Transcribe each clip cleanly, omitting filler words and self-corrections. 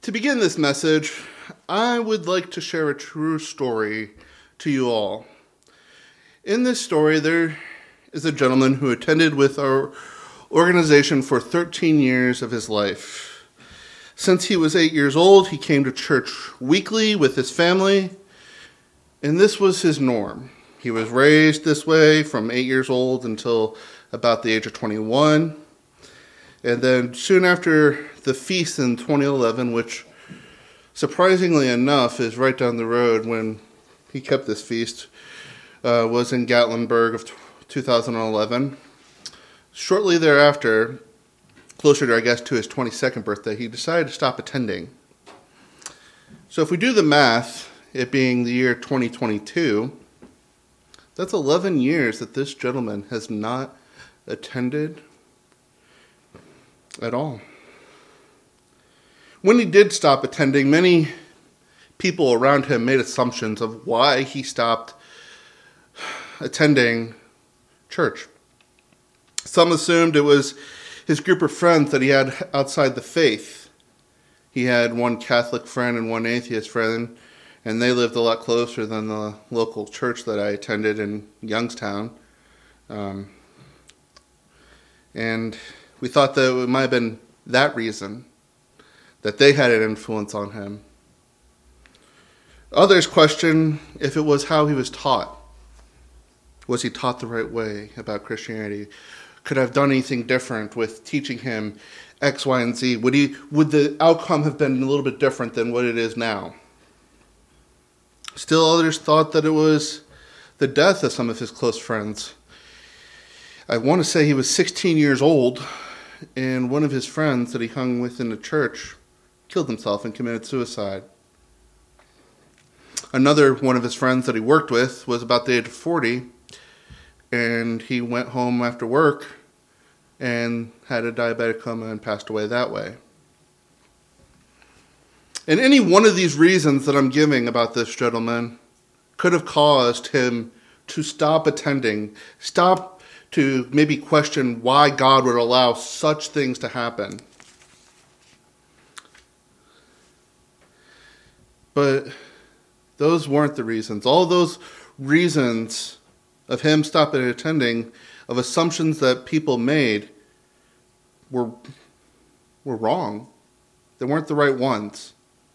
To begin this message, I would like to share a true story to you all. In this story, there is a gentleman who attended with our organization for 13 years of his life. Since he was 8 years old, he came to church weekly with his family, and this was his norm. He was raised this way from 8 years old until about the age of 21. And then soon after the feast in 2011, which surprisingly enough is right down the road when he kept this feast, was in Gatlinburg of 2011. Shortly thereafter, closer to, I guess, to his 22nd birthday, he decided to stop attending. So if we do the math, it being the year 2022, that's 11 years that this gentleman has not attended at all. When he did stop attending, many people around him made assumptions of why he stopped attending church. Some assumed it was his group of friends that he had outside the faith. He had one Catholic friend and one atheist friend, and they lived a lot closer than the local church that I attended in Youngstown. And we thought that it might have been that reason, that they had an influence on him. Others question if it was how he was taught. Was he taught the right way about Christianity? Could I have done anything different with teaching him X, Y, and Z? Would the outcome have been a little bit different than what it is now? Still others thought that it was the death of some of his close friends. I want to say he was 16 years old, and one of his friends that he hung with in the church killed himself and committed suicide. Another one of his friends that he worked with was about the age of 40, and he went home after work and had a diabetic coma and passed away that way. And any one of these reasons that I'm giving about this gentleman could have caused him to stop attending, stop to maybe question why God would allow such things to happen. But those weren't the reasons. All those reasons of him stopping attending, of assumptions that people made, were wrong. They weren't the right ones.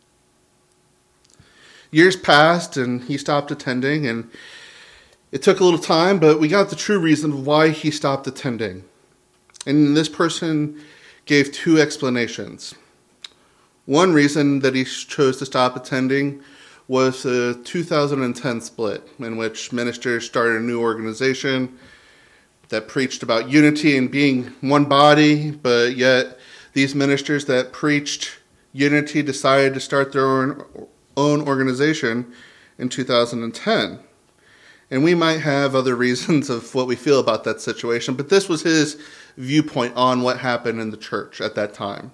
Years passed and he stopped attending, and it took a little time, but we got the true reason of why he stopped attending. And this person gave two explanations. One reason that he chose to stop attending was the 2010 split, in which ministers started a new organization that preached about unity and being one body, but yet these ministers that preached unity decided to start their own organization in 2010. And we might have other reasons of what we feel about that situation, but this was his viewpoint on what happened in the church at that time.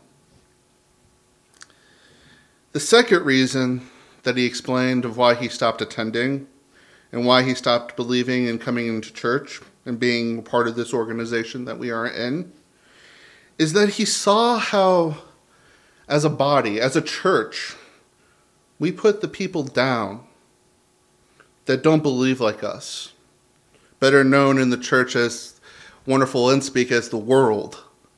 The second reason that he explained of why he stopped attending and why he stopped believing and coming into church and being part of this organization that we are in is that he saw how, as a body, as a church, we put the people down that don't believe like us, better known in the church as wonderful and speak as the world,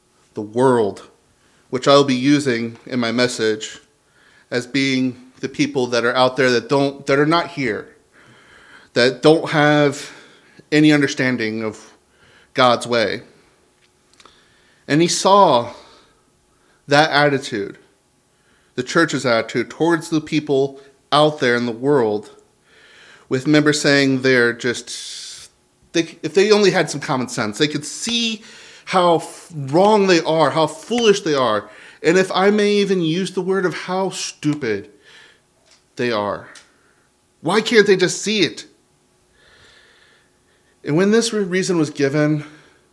which I'll be using in my message as being the people that are out there that are not here, that don't have any understanding of God's way. And he saw that attitude, the church's attitude towards the people out there in the world, with members saying if they only had some common sense, they could see how wrong they are, how foolish they are, and if I may even use the word of how stupid they are. Why can't they just see it? And when this reason was given,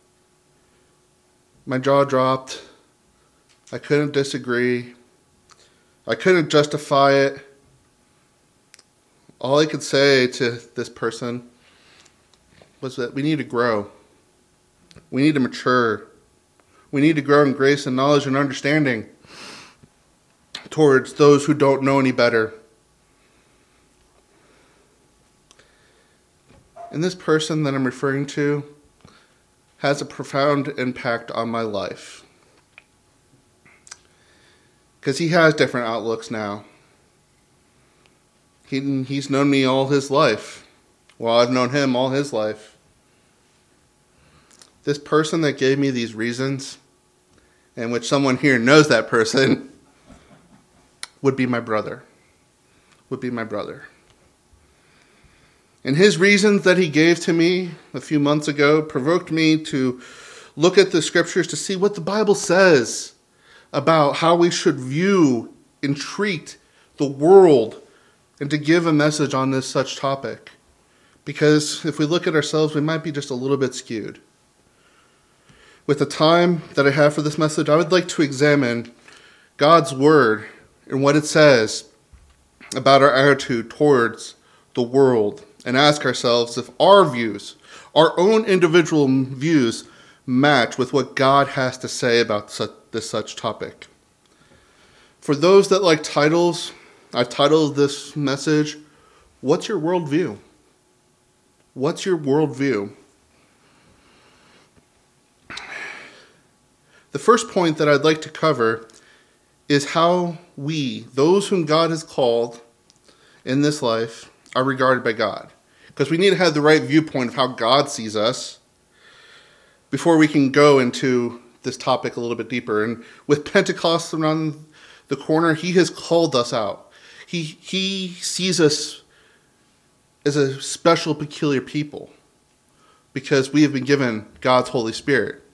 my jaw dropped. I couldn't disagree. I couldn't justify it. All I could say to this person was that we need to grow. We need to mature. We need to grow in grace and knowledge and understanding towards those who don't know any better. And this person that I'm referring to has a profound impact on my life. Because he has different outlooks now. He's known me all his life. Well, I've known him all his life. This person that gave me these reasons, and which someone here knows that person, would be my brother. Would be my brother. And his reasons that he gave to me a few months ago provoked me to look at the scriptures to see what the Bible says about how we should view and treat the world and to give a message on this such topic. Because if we look at ourselves, we might be just a little bit skewed. With the time that I have for this message, I would like to examine God's word and what it says about our attitude towards the world and ask ourselves if our views, our own individual views, match with what God has to say about such topic. For those that like titles, I've titled this message, What's Your Worldview? What's your worldview? The first point that I'd like to cover is how we, those whom God has called in this life, are regarded by God. Because we need to have the right viewpoint of how God sees us before we can go into this topic a little bit deeper. And with Pentecost around the corner, he has called us out. He sees us as a special, peculiar people because we have been given God's Holy Spirit.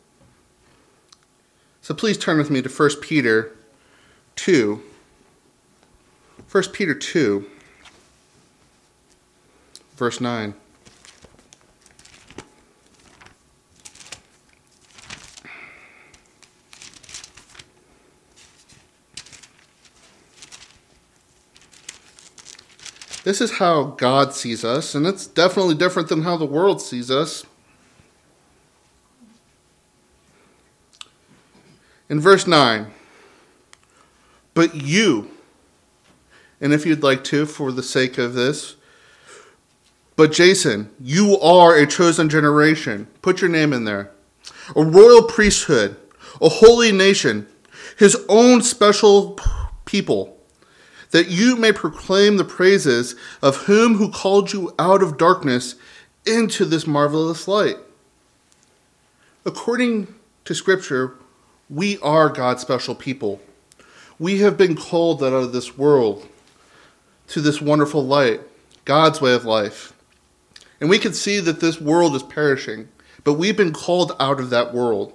So please turn with me to 1 Peter 2. 1 Peter 2, verse 9. This is how God sees us, and it's definitely different than how the world sees us. In verse 9, but you, and if you'd like to, for the sake of this, but Jason, you are a chosen generation. Put your name in there. A royal priesthood, a holy nation, his own special people, that you may proclaim the praises of him who called you out of darkness into this marvelous light. According to Scripture, we are God's special people. We have been called out of this world to this wonderful light, God's way of life. And we can see that this world is perishing, but we've been called out of that world.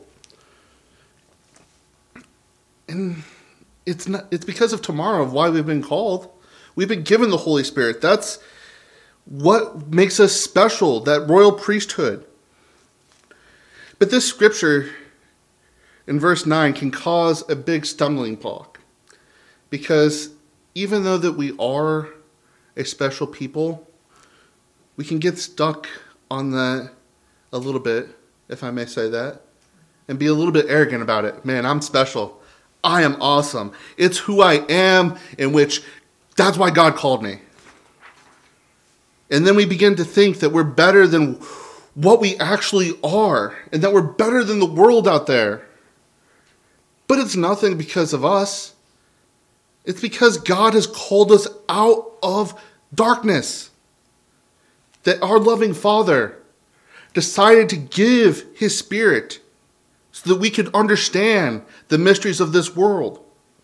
And it's because of tomorrow of why we've been called. We've been given the Holy Spirit. That's what makes us special, that royal priesthood. But this scripture in verse 9 can cause a big stumbling block. Because even though that we are a special people, we can get stuck on that a little bit, if I may say that, and be a little bit arrogant about it. Man, I'm special. I am awesome. It's who I am, in which that's why God called me. And then we begin to think that we're better than what we actually are, and that we're better than the world out there. But it's nothing because of us. It's because God has called us out of darkness. That our loving Father decided to give his Spirit so that we could understand the mysteries of this world.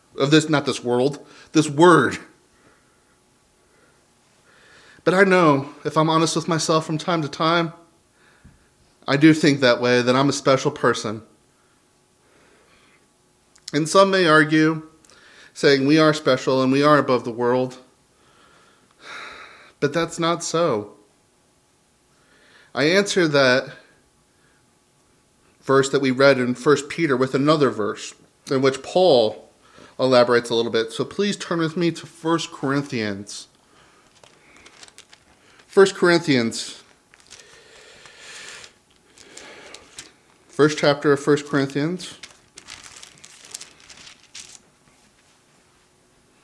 This word. But I know, if I'm honest with myself from time to time, I do think that way, that I'm a special person. And some may argue, saying we are special and we are above the world. But that's not so. I answer that verse that we read in 1 Peter with another verse in which Paul elaborates a little bit. So please turn with me to 1 Corinthians. 1 Corinthians. First chapter of 1 Corinthians.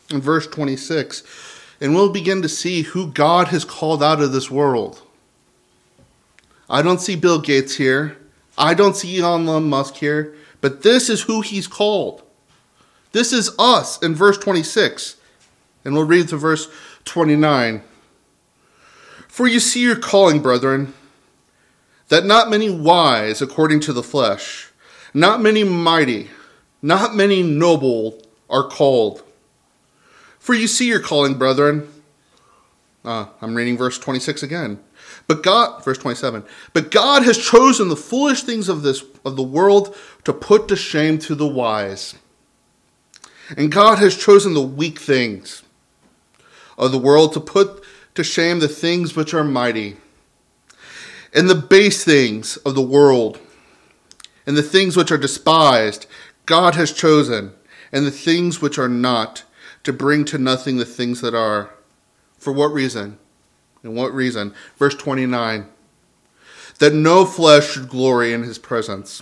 in verse 26, and we'll begin to see who God has called out of this world. I don't see Bill Gates here. I don't see Elon Musk here. But this is who he's called. This is us in verse 26. And we'll read to verse 29. For you see your calling, brethren, that not many wise according to the flesh, not many mighty, not many noble are called. For you see your calling, brethren. I'm reading verse 26 again. Verse 27. But God has chosen the foolish things of the world to put to shame to the wise. And God has chosen the weak things of the world to put to shame the things which are mighty. And the base things of the world, and the things which are despised, God has chosen, and the things which are not, to bring to nothing the things that are. For what reason? And what reason? Verse 29. That no flesh should glory in his presence.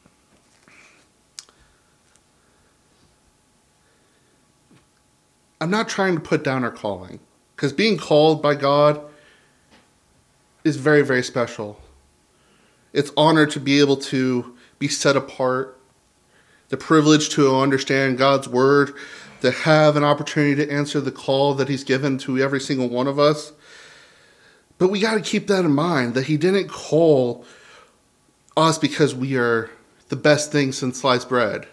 I'm not trying to put down our calling, because being called by God is very, very special. It's honor to be able to be set apart, the privilege to understand God's word, to have an opportunity to answer the call that he's given to every single one of us. But we got to keep that in mind, that he didn't call us because we are the best thing since sliced bread.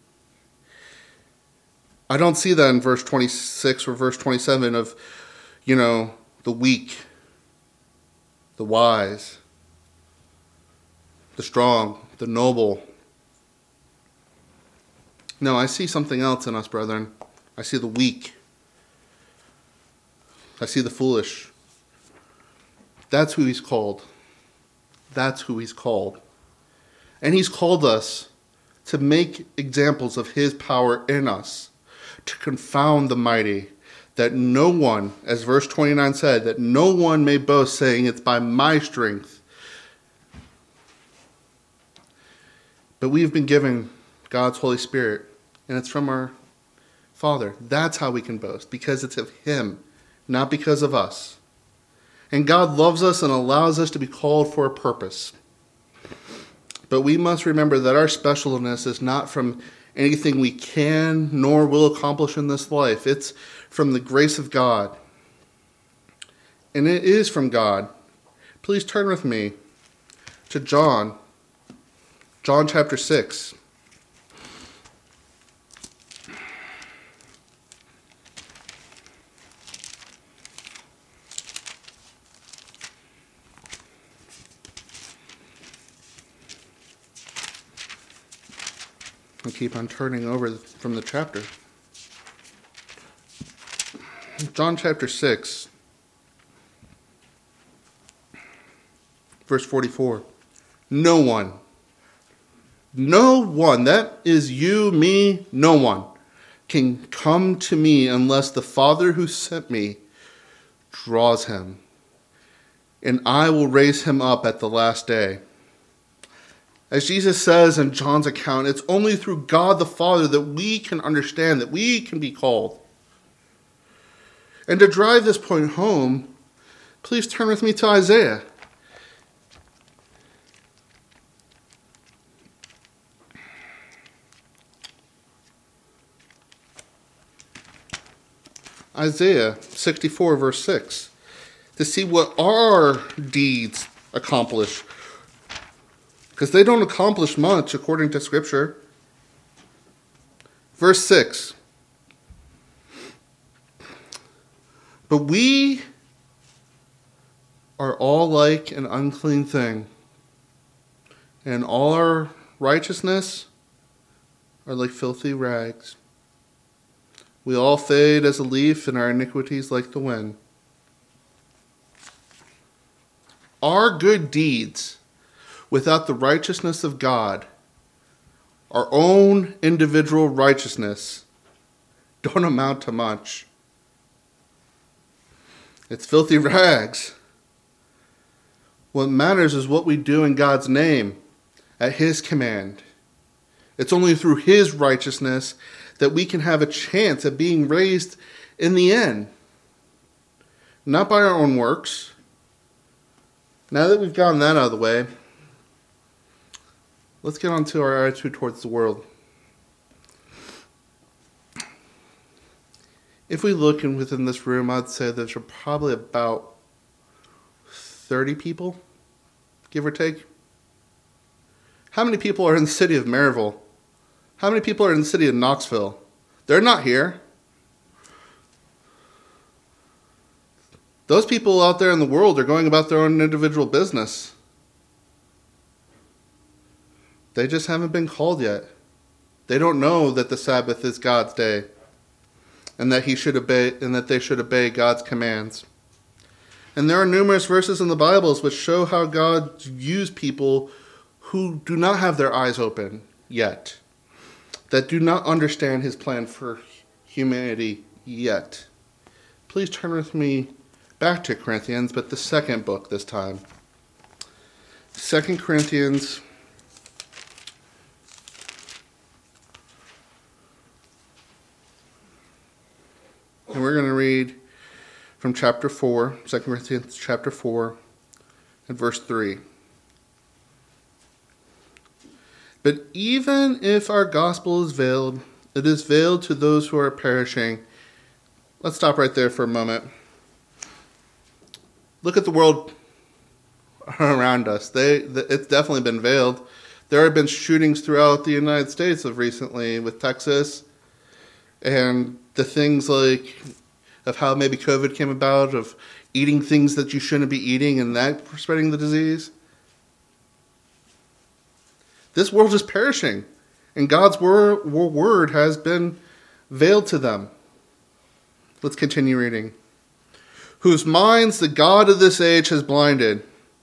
I don't see that in verse 26 or verse 27 of, the weak, the wise, the strong, the noble. No, I see something else in us, brethren. I see the weak. I see the foolish. That's who he's called. That's who he's called. And he's called us to make examples of his power in us, to confound the mighty, that no one, as verse 29 said, that no one may boast, saying, it's by my strength. But we've been given God's Holy Spirit, and it's from our Father. That's how we can boast, because it's of him, not because of us. And God loves us and allows us to be called for a purpose. But we must remember that our specialness is not from anything we can nor will accomplish in this life. It's from the grace of God. And it is from God. Please turn with me to John chapter 6. I keep on turning over from the chapter. John chapter 6, verse 44. No one, that is you, me, no one, can come to me unless the Father who sent me draws him, and I will raise him up at the last day. As Jesus says in John's account, it's only through God the Father that we can understand, that we can be called. And to drive this point home, please turn with me to Isaiah. Isaiah 64, verse 6, to see what our deeds accomplish. Because they don't accomplish much according to Scripture. Verse 6. But we are all like an unclean thing, and all our righteousness are like filthy rags. We all fade as a leaf, and our iniquities like the wind. Our good deeds, without the righteousness of God, our own individual righteousness, don't amount to much. It's filthy rags. What matters is what we do in God's name, at his command. It's only through his righteousness that we can have a chance at being raised in the end. Not by our own works. Now that we've gotten that out of the way, let's get on to our attitude towards the world. If we look within this room, I'd say there's probably about 30 people, give or take. How many people are in the city of Maryville? How many people are in the city of Knoxville? They're not here. Those people out there in the world are going about their own individual business. They just haven't been called yet. They don't know that the Sabbath is God's day, and that they should obey God's commands. And there are numerous verses in the Bibles which show how God used people who do not have their eyes open yet, that do not understand his plan for humanity yet. Please turn with me back to Corinthians, but the second book this time. 2 Corinthians and we're going to read from chapter 4, 2 Corinthians chapter 4, and verse 3. But even if our gospel is veiled, it is veiled to those who are perishing. Let's stop right there for a moment. Look at the world around us. It's definitely been veiled. There have been shootings throughout the United States of recently with Texas, and the things like of how maybe COVID came about, of eating things that you shouldn't be eating and that spreading the disease. This world is perishing, and God's word has been veiled to them. Let's continue reading. Whose minds the God of this age has blinded.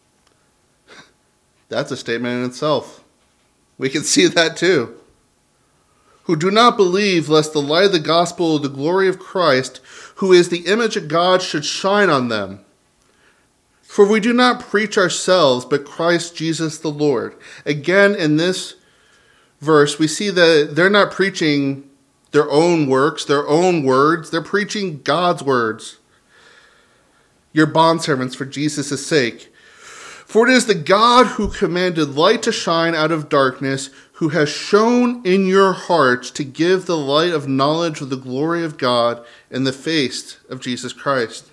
That's a statement in itself. We can see that too. Who do not believe, lest the light of the gospel of the glory of Christ, who is the image of God, should shine on them. For we do not preach ourselves, but Christ Jesus the Lord. Again, in this verse, we see that they're not preaching their own works, their own words. They're preaching God's words. Your bondservants for Jesus' sake. For it is the God who commanded light to shine out of darkness, who has shone in your hearts to give the light of knowledge of the glory of God in the face of Jesus Christ.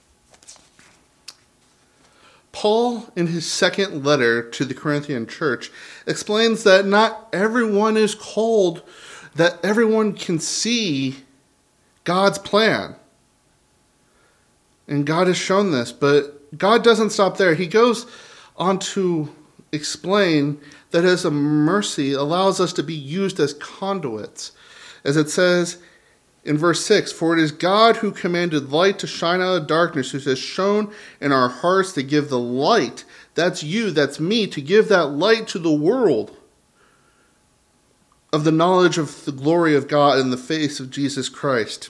Paul, in his second letter to the Corinthian church, explains that not everyone is called, that everyone can see God's plan. And God has shown this, but God doesn't stop there. He goes on to explain that his mercy allows us to be used as conduits. As it says in verse 6, for it is God who commanded light to shine out of darkness, who has shone in our hearts to give the light. That's you, that's me, to give that light to the world of the knowledge of the glory of God in the face of Jesus Christ.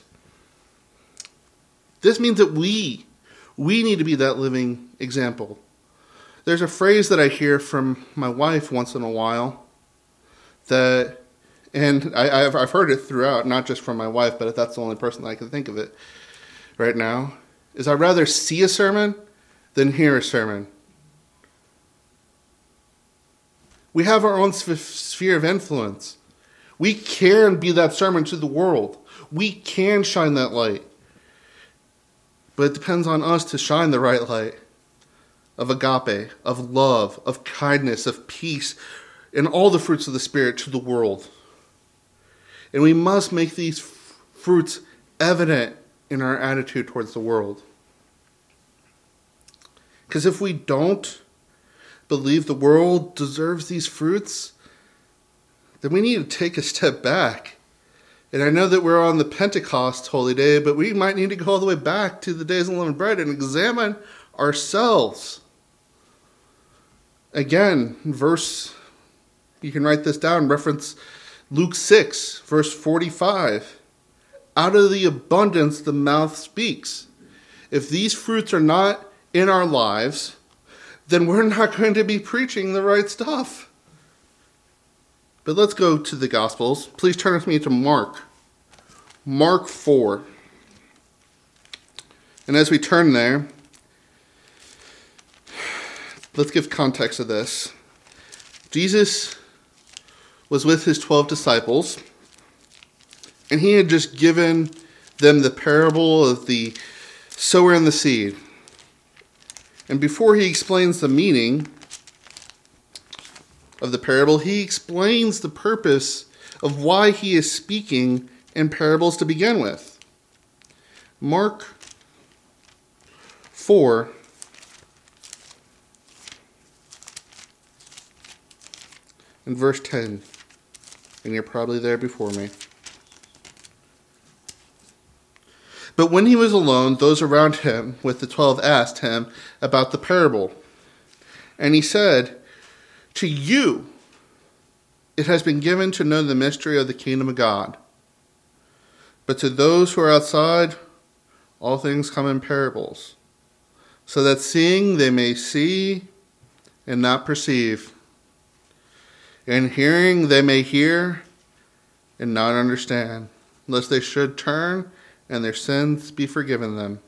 This means that we need to be that living example. There's a phrase that I hear from my wife once in a while that, and I've heard it throughout, not just from my wife, but that's the only person that I can think of it right now, is I'd rather see a sermon than hear a sermon. We have our own sphere of influence. We can be that sermon to the world. We can shine that light. But it depends on us to shine the right light of agape, of love, of kindness, of peace, and all the fruits of the Spirit to the world. And we must make these fruits evident in our attitude towards the world. Because if we don't believe the world deserves these fruits, then we need to take a step back. And I know that we're on the Pentecost Holy Day, but we might need to go all the way back to the days of unleavened bread and examine ourselves. Again, you can write this down, reference Luke 6, verse 45. Out of the abundance, the mouth speaks. If these fruits are not in our lives, then we're not going to be preaching the right stuff. But let's go to the Gospels. Please turn with me to Mark. Mark 4. And as we turn there, let's give context to this. Jesus was with his 12 disciples, and he had just given them the parable of the sower and the seed. And before he explains the meaning of the parable, he explains the purpose of why he is speaking in parables to begin with. Mark 4, in verse 10, and you're probably there before me. But when he was alone, those around him with the 12 asked him about the parable. And he said, "To you it has been given to know the mystery of the kingdom of God. But to those who are outside, all things come in parables, so that seeing they may see and not perceive, and hearing they may hear and not understand, lest they should turn and their sins be forgiven them."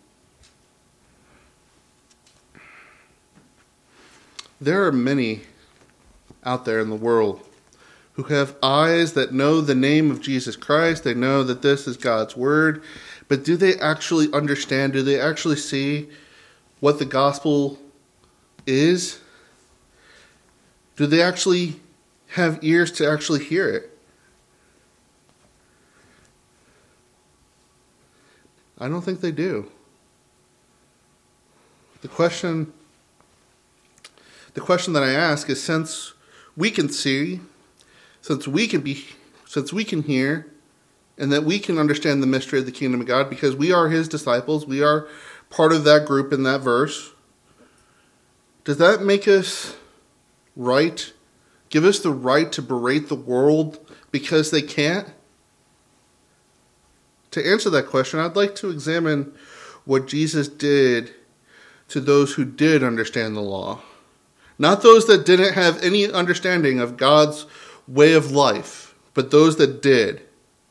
There are many out there in the world who have eyes that know the name of Jesus Christ. They know that this is God's word. But do they actually understand? Do they actually see what the gospel is? Do they actually have ears to actually hear it? I don't think they do. The question that I ask is, since we can see, since we can hear, and that we can understand the mystery of the kingdom of God because we are his disciples, we are part of that group in that verse, does that make us right? Give us the right to berate the world because they can't? To answer that question, I'd like to examine what Jesus did to those who did understand the law. Not those that didn't have any understanding of God's way of life, but those that did.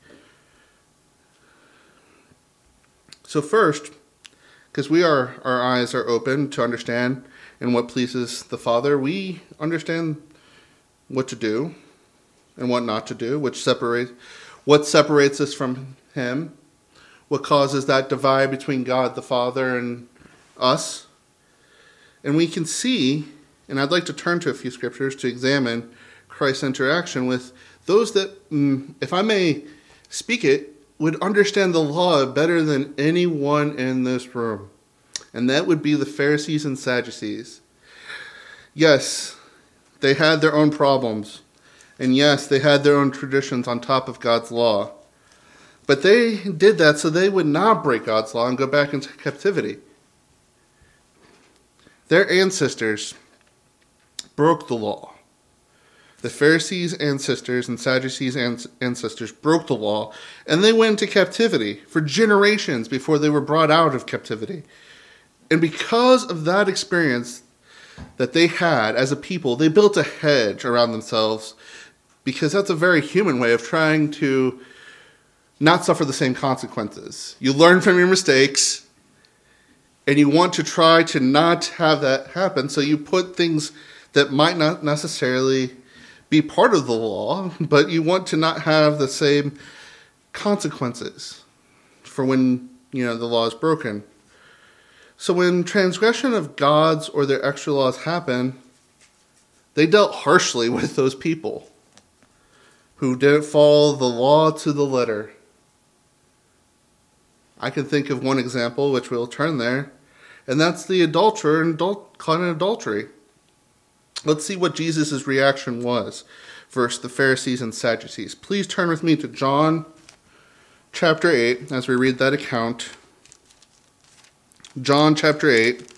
So first, because our eyes are open to understand and what pleases the Father, we understand what to do and what not to do, what separates us from him, what causes that divide between God the Father and us. And we can see, and I'd like to turn to a few scriptures to examine Christ's interaction with those that, if I may speak it, would understand the law better than anyone in this room. And that would be the Pharisees and Sadducees. Yes, they had their own problems. And yes, they had their own traditions on top of God's law. But they did that so they would not break God's law and go back into captivity. Their ancestors broke the law. The Pharisees' ancestors and Sadducees' ancestors broke the law, and they went into captivity for generations before they were brought out of captivity. And because of that experience that they had as a people, they built a hedge around themselves, because that's a very human way of trying to not suffer the same consequences. You learn from your mistakes, and you want to try to not have that happen, so you put things that might not necessarily be part of the law, but you want to not have the same consequences for when, the law is broken. So when transgression of God's or their extra laws happen, they dealt harshly with those people who didn't follow the law to the letter. I can think of one example, which we'll turn there, and that's the adulterer and caught in adultery. Let's see what Jesus' reaction was versus the Pharisees and Sadducees. Please turn with me to John chapter 8 as we read that account. John chapter 8.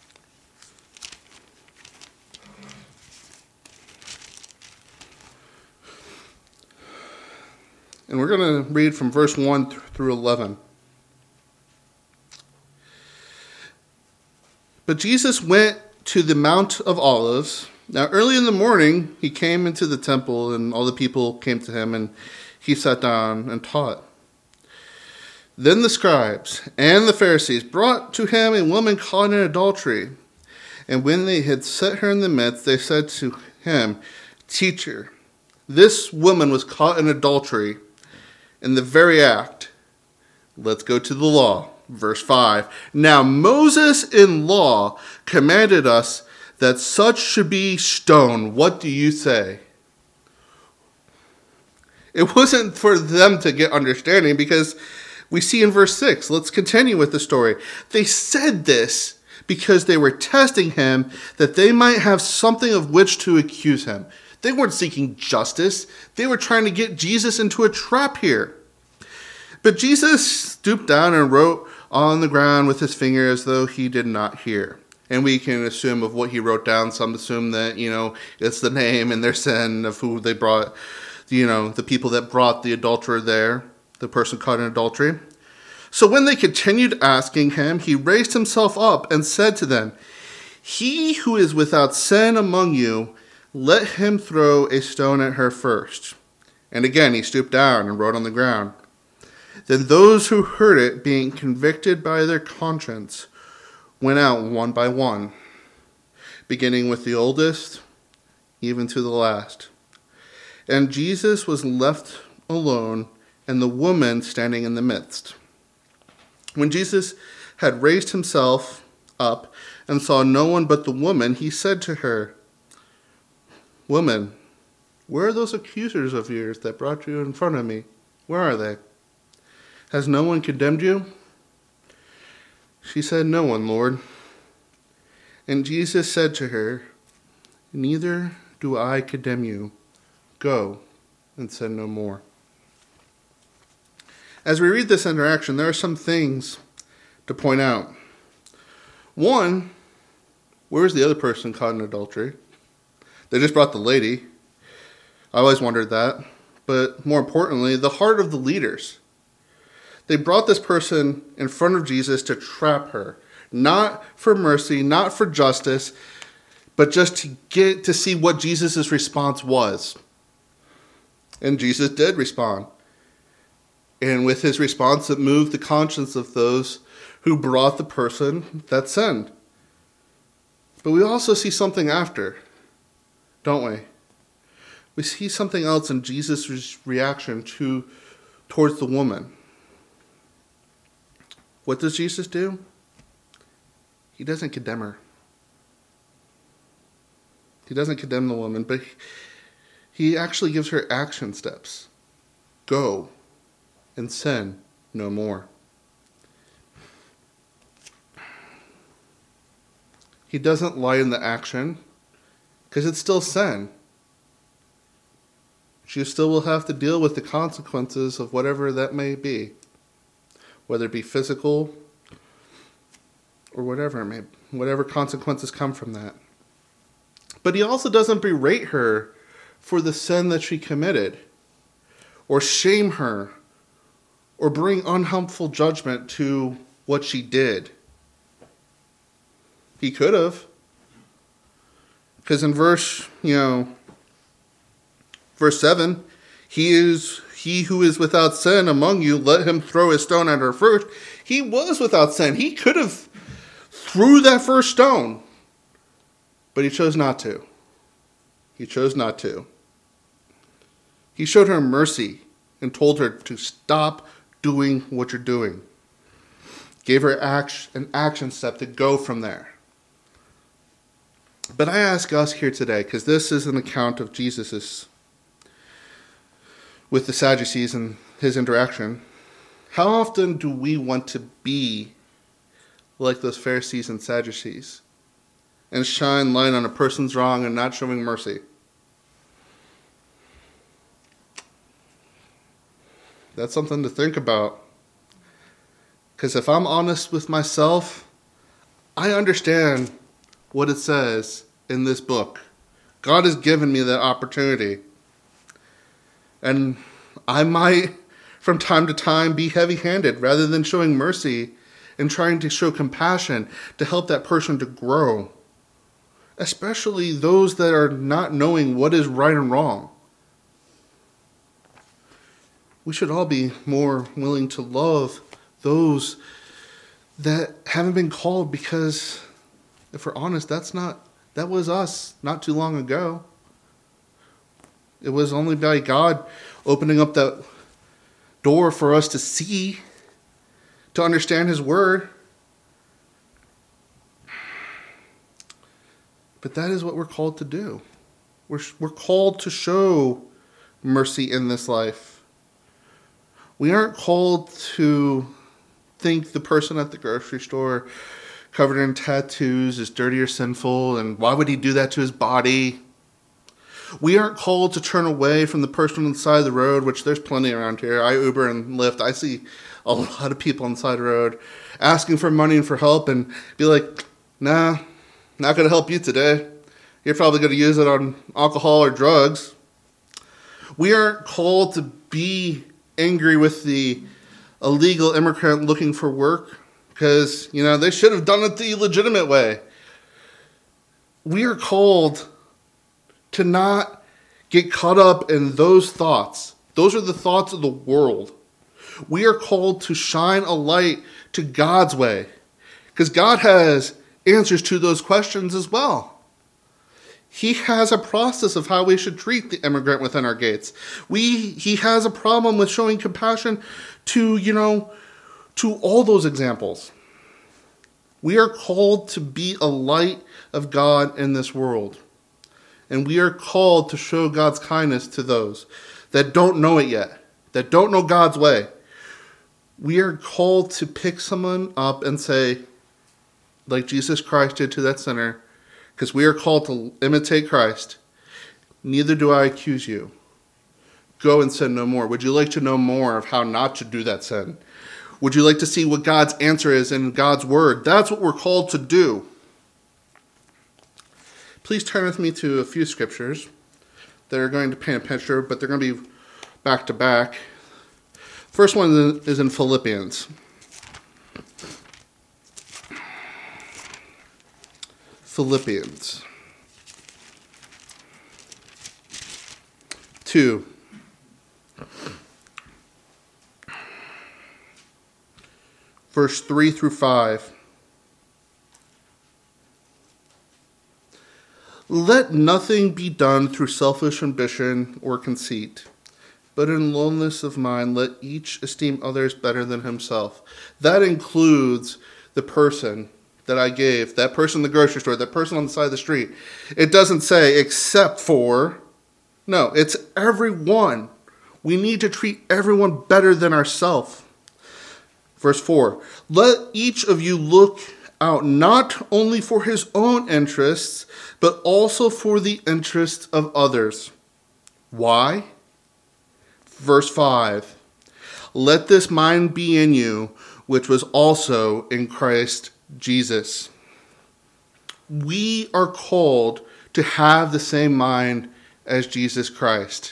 And we're going to read from verse 1 through 11. But Jesus went to the Mount of Olives. Now, early in the morning, he came into the temple, and all the people came to him, and he sat down and taught. Then the scribes and the Pharisees brought to him a woman caught in adultery. And when they had set her in the midst, they said to him, Teacher, this woman was caught in adultery in the very act. Let's go to the law. Verse 5. Now Moses in law commanded us that such should be stoned. What do you say? It wasn't for them to get understanding, because we see in verse 6. Let's continue with the story. They said this because they were testing him, that they might have something of which to accuse him. They weren't seeking justice. They were trying to get Jesus into a trap here. But Jesus stooped down and wrote on the ground with his finger as though he did not hear. And we can assume of what he wrote down. Some assume that, it's the name and their sin of who they brought, the people that brought the adulterer there, the person caught in adultery. So when they continued asking him, he raised himself up and said to them, He who is without sin among you, let him throw a stone at her first. And again he stooped down and wrote on the ground. Then those who heard it, being convicted by their conscience, went out one by one, beginning with the oldest, even to the last. And Jesus was left alone, and the woman standing in the midst. When Jesus had raised himself up and saw no one but the woman, he said to her, Woman, where are those accusers of yours that brought you in front of me? Where are they? Has no one condemned you? She said, No one, Lord. And Jesus said to her, Neither do I condemn you. Go and sin no more. As we read this interaction, there are some things to point out. One, where's the other person caught in adultery? They just brought the lady. I always wondered that. But more importantly, the heart of the leaders. They brought this person in front of Jesus to trap her. Not for mercy, not for justice, but just to get to see what Jesus' response was. And Jesus did respond. And with his response, it moved the conscience of those who brought the person that sinned. But we also see something after, don't we? We see something else in Jesus' reaction towards the woman. What does Jesus do? He doesn't condemn her. He doesn't condemn the woman, but he actually gives her action steps. Go and sin no more. He doesn't lighten the action because it's still sin. She still will have to deal with the consequences of whatever that may be, whether it be physical or whatever consequences come from that. But he also doesn't berate her for the sin that she committed, or shame her, or bring unhelpful judgment to what she did. He could have. Because in verse 7, he who is without sin among you, let him throw a stone at her first. He was without sin. He could have threw that first stone. But he chose not to. He chose not to. He showed her mercy and told her to stop doing what you're doing. Gave her an action step to go from there. But I ask us here today, because this is an account of Jesus's with the Sadducees and his interaction. How often do we want to be like those Pharisees and Sadducees and shine light on a person's wrong and not showing mercy? That's something to think about. Because if I'm honest with myself, I understand what it says in this book. God has given me that opportunity. And I might, from time to time, be heavy-handed rather than showing mercy and trying to show compassion to help that person to grow. Especially those that are not knowing what is right and wrong. We should all be more willing to love those that haven't been called, because if we're honest, that was us not too long ago. It was only by God opening up that door for us to see, to understand his word. But that is what we're called to do. We're called to show mercy in this life. We aren't called to think the person at the grocery store covered in tattoos is dirty or sinful, and why would he do that to his body? We aren't called to turn away from the person on the side of the road, which there's plenty around here. I Uber and Lyft. I see a lot of people on the side of the road asking for money and for help, and be like, nah, not going to help you today. You're probably going to use it on alcohol or drugs. We aren't called to be angry with the illegal immigrant looking for work because, they should have done it the legitimate way. We are called to not get caught up in those thoughts. Those are the thoughts of the world. We are called to shine a light to God's way, because God has answers to those questions as well. He has a process of how we should treat the immigrant within our gates. He has a problem with showing compassion to all those examples. We are called to be a light of God in this world. And we are called to show God's kindness to those that don't know it yet, that don't know God's way. We are called to pick someone up and say, like Jesus Christ did to that sinner, because we are called to imitate Christ. Neither do I accuse you. Go and sin no more. Would you like to know more of how not to do that sin? Would you like to see what God's answer is in God's word? That's what we're called to do. Please turn with me to a few scriptures that are going to paint a picture, but they're going to be back to back. First one is in Philippians. Philippians 2. Verse 3 through 5. Let nothing be done through selfish ambition or conceit, but in lowliness of mind let each esteem others better than himself. That includes the person that I gave, that person in the grocery store, that person on the side of the street. It doesn't say except for. No, it's everyone. We need to treat everyone better than ourselves. Verse 4, let each of you look out not only for his own interests, but also for the interests of others. Why? Verse 5, let this mind be in you, which was also in Christ Jesus. We are called to have the same mind as Jesus Christ.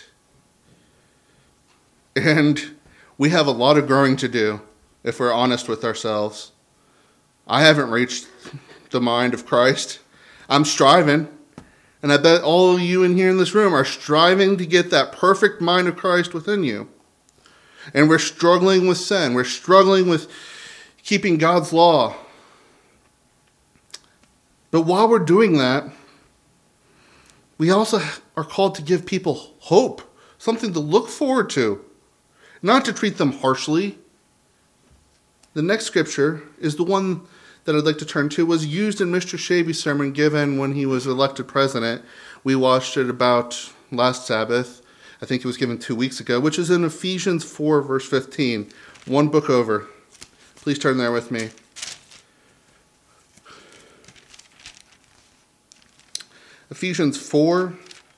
And we have a lot of growing to do, if we're honest with ourselves. I haven't reached the mind of Christ. I'm striving. And I bet all of you in here in this room are striving to get that perfect mind of Christ within you. And we're struggling with sin. We're struggling with keeping God's law. But while we're doing that, we also are called to give people hope, something to look forward to, not to treat them harshly. The next scripture is the one that I'd like to turn to, was used in Mr. Shaby's sermon given when he was elected president. We watched it about last Sabbath. I think it was given 2 weeks ago, which is in Ephesians 4, verse 15. One book over. Please turn there with me. Ephesians 4,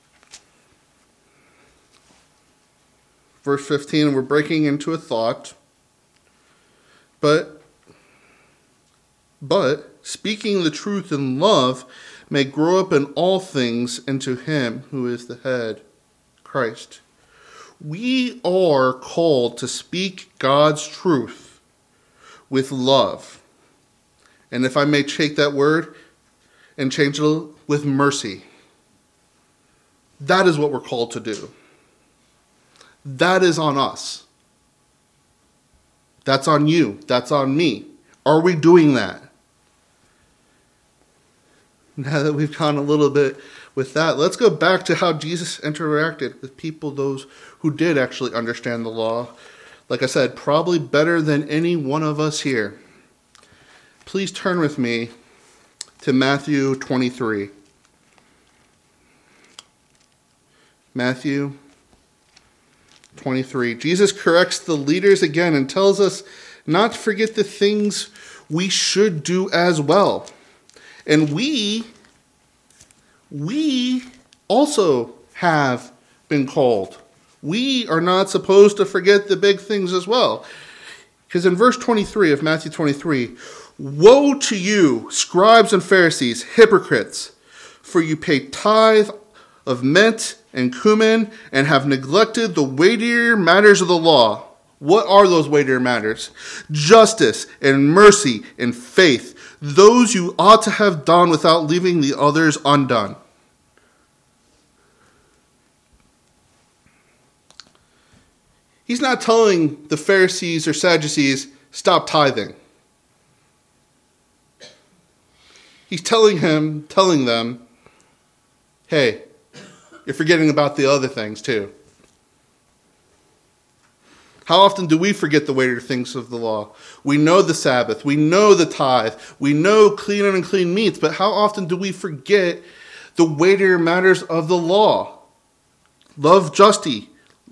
verse 15, and we're breaking into a thought. But speaking the truth in love may grow up in all things into him who is the head, Christ. We are called to speak God's truth with love. And if I may take that word and change it with mercy. That is what we're called to do. That is on us. That's on you. That's on me. Are we doing that? Now that we've gone a little bit with that, let's go back to how Jesus interacted with people, those who did actually understand the law. Like I said, probably better than any one of us here. Please turn with me to Matthew 23. Matthew 23. Jesus corrects the leaders again and tells us not to forget the things we should do as well. And we also have been called. We are not supposed to forget the big things as well. Because in verse 23 of Matthew 23, woe to you, scribes and Pharisees, hypocrites, for you pay tithe of mint and cumin and have neglected the weightier matters of the law. What are those weightier matters? Justice and mercy and faith. Those you ought to have done without leaving the others undone. He's not telling the Pharisees or Sadducees, stop tithing. He's telling them, hey, you're forgetting about the other things too. How often do we forget the weightier things of the law? We know the Sabbath. We know the tithe. We know clean and unclean meats. But how often do we forget the weightier matters of the law? Love justice.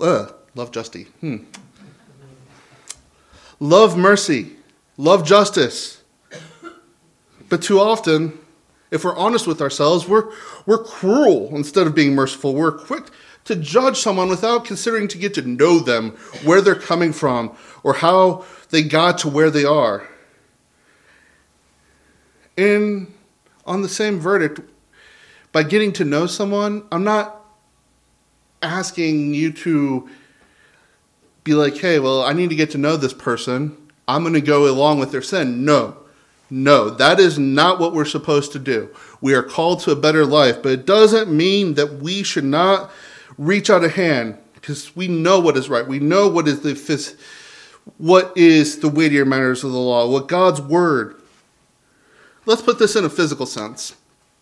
Love mercy. Love justice. But too often, if we're honest with ourselves, we're cruel instead of being merciful. We're quick to judge someone without considering to get to know them, where they're coming from, or how they got to where they are. And on the same verdict, by getting to know someone, I'm not asking you to be like, hey, well, I need to get to know this person. I'm going to go along with their sin. No, that is not what we're supposed to do. We are called to a better life, but it doesn't mean that we should not reach out a hand, because we know what is right. We know what is the weightier matters of the law, what God's word. Let's put this in a physical sense.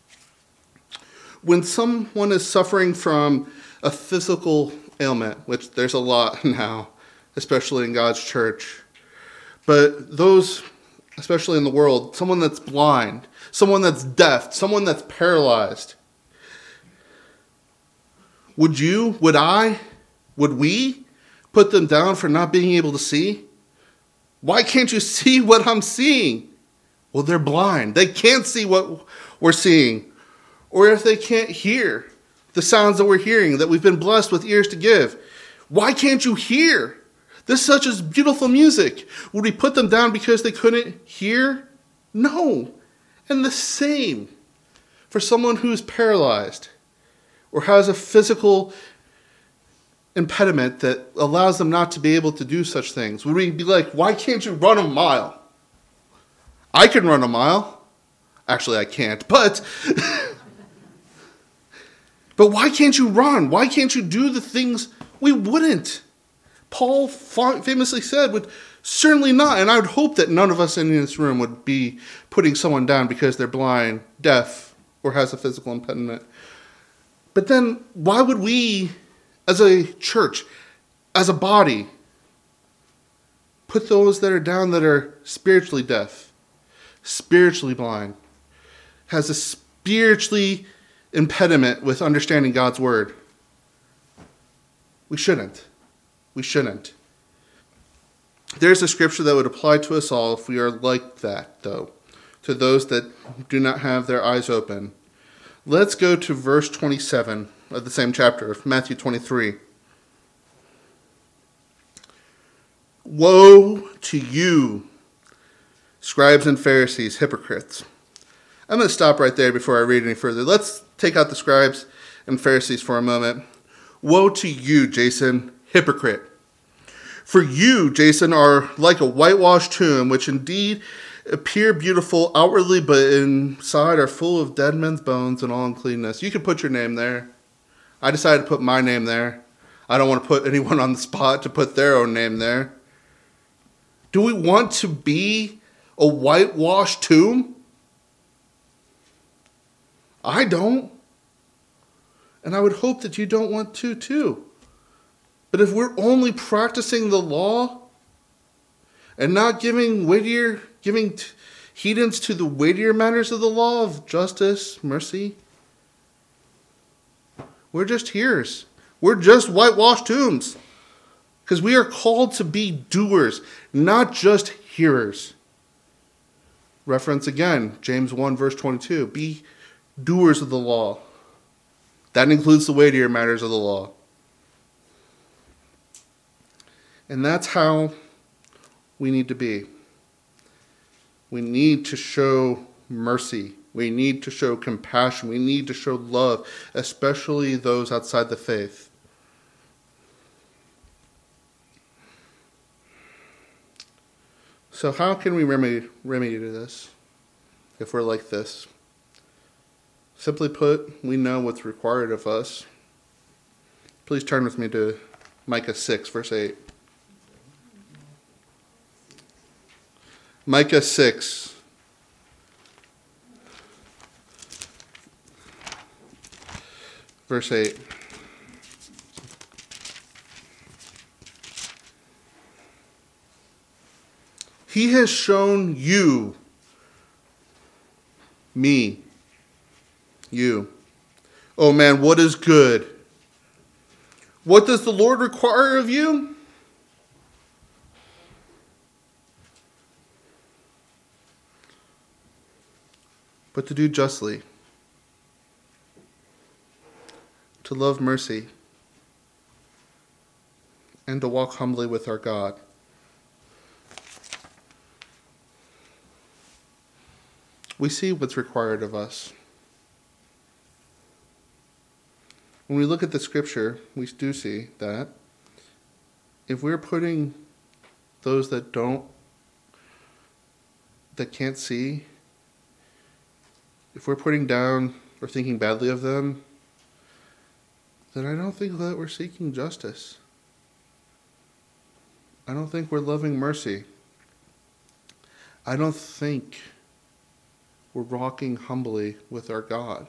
When someone is suffering from a physical ailment, which there's a lot now, especially in God's church, but those, especially in the world, someone that's blind, someone that's deaf, someone that's paralyzed, would we put them down for not being able to see? Why can't you see what I'm seeing? Well, they're blind. They can't see what we're seeing. Or if they can't hear the sounds that we're hearing, that we've been blessed with ears to give, why can't you hear? This such as beautiful music. Would we put them down because they couldn't hear? No. And the same for someone who's paralyzed or has a physical impediment that allows them not to be able to do such things. Would we be like, why can't you run a mile? I can run a mile. Actually, I can't, but why can't you run? Why can't you do the things we wouldn't? Paul famously said, would certainly not. And I would hope that none of us in this room would be putting someone down because they're blind, deaf, or has a physical impediment. But then why would we, as a church, as a body, put those that are down that are spiritually deaf, spiritually blind, has a spiritually impediment with understanding God's word? We shouldn't. There's a scripture that would apply to us all if we are like that, though, to those that do not have their eyes open. Let's go to verse 27 of the same chapter of Matthew 23. Woe to you, scribes and Pharisees, hypocrites. I'm going to stop right there before I read any further. Let's take out the scribes and Pharisees for a moment. Woe to you, Jason, hypocrite. For you, Jason, are like a whitewashed tomb, which indeed appear beautiful outwardly, but inside are full of dead men's bones and all uncleanness. You can put your name there. I decided to put my name there. I don't want to put anyone on the spot to put their own name there. Do we want to be a whitewashed tomb? I don't. And I would hope that you don't want to too. But if we're only practicing the law and not giving heedance to the weightier matters of the law of justice, mercy, we're just hearers. We're just whitewashed tombs. Because we are called to be doers, not just hearers. Reference again, James 1 verse 22. Be doers of the law. That includes the weightier matters of the law. And that's how we need to be. We need to show mercy. We need to show compassion. We need to show love, especially those outside the faith. So how can we remedy this if we're like this? Simply put, we know what's required of us. Please turn with me to Micah 6, verse 8. Micah 6. Verse 8. He has shown you, me, you. Oh man, what is good? What does the Lord require of you? But to do justly, to love mercy, and to walk humbly with our God. We see what's required of us. When we look at the scripture, we do see that if we're putting those that can't see, if we're putting down or thinking badly of them, then I don't think that we're seeking justice. I don't think we're loving mercy. I don't think we're walking humbly with our God.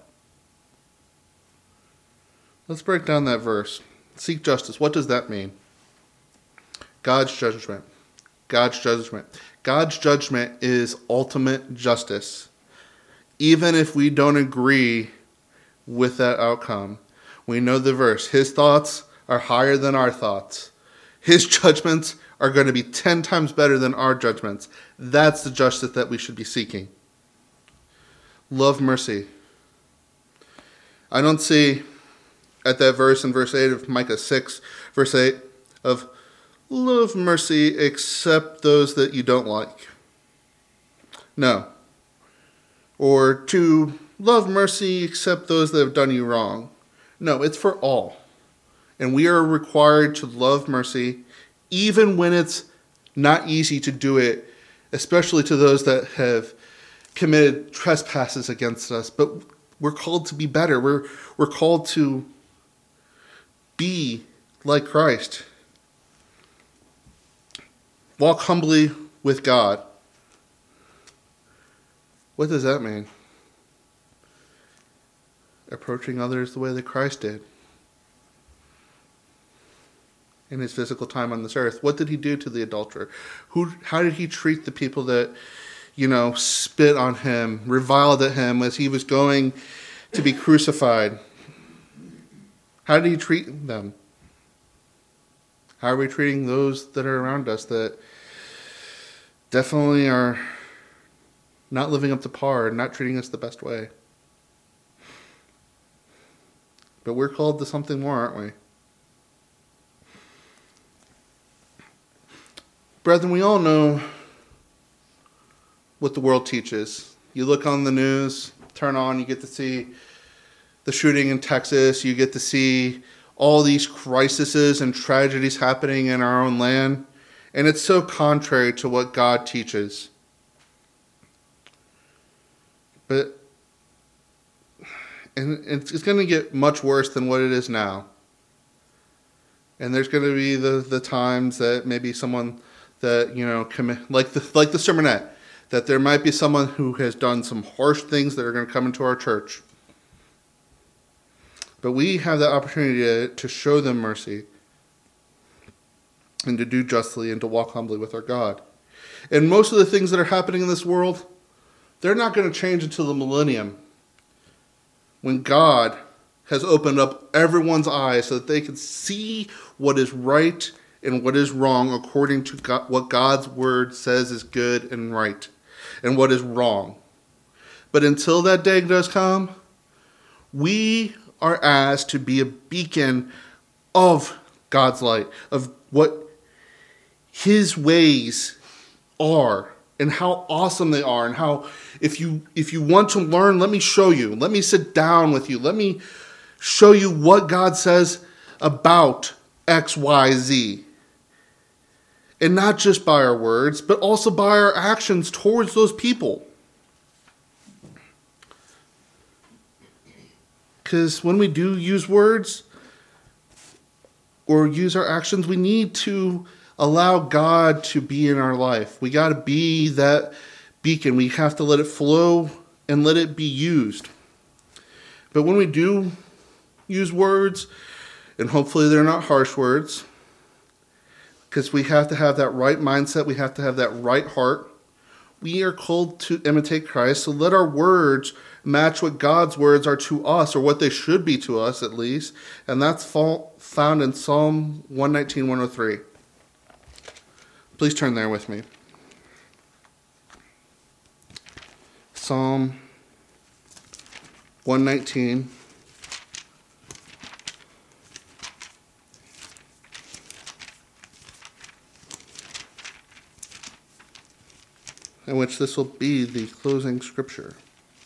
Let's break down that verse. Seek justice. What does that mean? God's judgment. God's judgment. God's judgment is ultimate justice. Even if we don't agree with that outcome, we know the verse. His thoughts are higher than our thoughts. His judgments are going to be 10 times better than our judgments. That's the justice that we should be seeking. Love mercy. I don't see at that verse in verse 8 of Micah 6, verse 8, of love mercy except those that you don't like. No. Or to love mercy except those that have done you wrong. No, it's for all. And we are required to love mercy even when it's not easy to do it, especially to those that have committed trespasses against us. But we're called to be better. We're called to be like Christ. Walk humbly with God. What does that mean? Approaching others the way that Christ did in his physical time on this earth. What did he do to the adulterer? How did he treat the people that, spit on him, reviled at him as he was going to be crucified? How did he treat them? How are we treating those that are around us that definitely are not living up to par and not treating us the best way? But we're called to something more, aren't we? Brethren, we all know what the world teaches. You look on the news, turn on, you get to see the shooting in Texas. You get to see all these crises and tragedies happening in our own land. And it's so contrary to what God teaches. And it's going to get much worse than what it is now. And there's going to be the times that maybe someone that, like the sermonette, that there might be someone who has done some harsh things that are going to come into our church. But we have the opportunity to show them mercy and to do justly and to walk humbly with our God. And most of the things that are happening in this world, they're not going to change until the millennium, when God has opened up everyone's eyes so that they can see what is right and what is wrong according to God, what God's word says is good and right, and what is wrong. But until that day does come, we are asked to be a beacon of God's light, of what His ways are and how awesome they are, and how if you want to learn, let me show you. Let me sit down with you. Let me show you what God says about X, Y, Z. And not just by our words, but also by our actions towards those people. Because when we do use words or use our actions, we need to allow God to be in our life. We got to be that beacon. We have to let it flow and let it be used. But when we do use words, and hopefully they're not harsh words, because we have to have that right mindset, we have to have that right heart. We are called to imitate Christ, so let our words match what God's words are to us, or what they should be to us at least. And that's found in Psalm 119, 103. Please turn there with me. Psalm 119. In which this will be the closing scripture.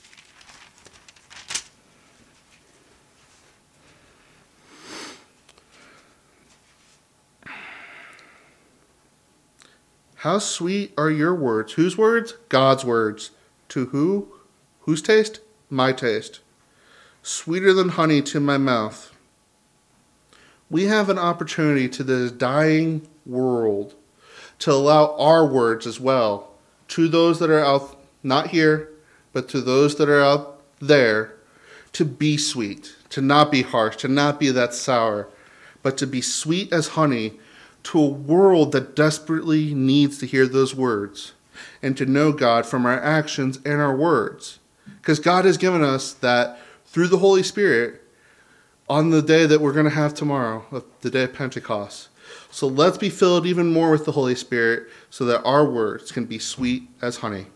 How sweet are your words. Whose words? God's words. To who? Whose taste? My taste. Sweeter than honey to my mouth. We have an opportunity to this dying world to allow our words as well, to those that are out, not here, but to those that are out there, to be sweet, to not be harsh, to not be that sour, but to be sweet as honey to a world that desperately needs to hear those words and to know God from our actions and our words. Because God has given us that through the Holy Spirit on the day that we're going to have tomorrow, the day of Pentecost. So let's be filled even more with the Holy Spirit so that our words can be sweet as honey.